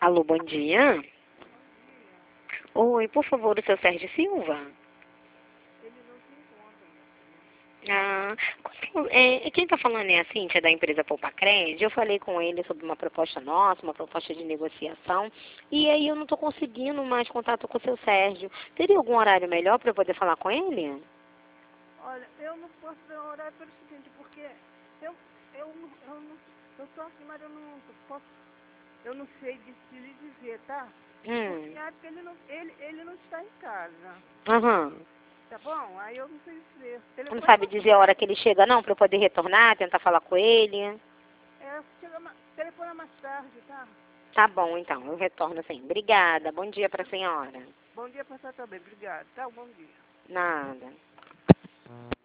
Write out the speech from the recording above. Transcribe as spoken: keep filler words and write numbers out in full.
Alô, bom dia. Oi, por favor, o seu Sérgio Silva? Ele não se encontra, minha filha. Ah, qual- é, quem está falando é a Cíntia, da empresa Poupa Crédito. Eu falei com ele sobre uma proposta nossa, uma proposta de negociação, e aí eu não estou conseguindo mais contato com o seu Sérgio. Teria algum horário melhor para eu poder falar com ele? Olha, eu não posso dar horário pelo seguinte, porque eu, eu, não- eu, não, eu tô aqui, mas eu não posso, eu não sei de, de lhe dizer, tá? Hum, Porque acho que ele não, ele, ele não está em casa, aham. tá bom? Aí eu não sei dizer. Não Telefone sabe mais dizer a tarde. hora que ele chega, não, para eu poder retornar, tentar falar com ele? É, chega, ma- telefone mais tarde, tá? Tá bom, então, eu retorno assim. Obrigada, bom dia para a senhora. Bom dia pra você também, obrigado, tá? Bom dia. Nada.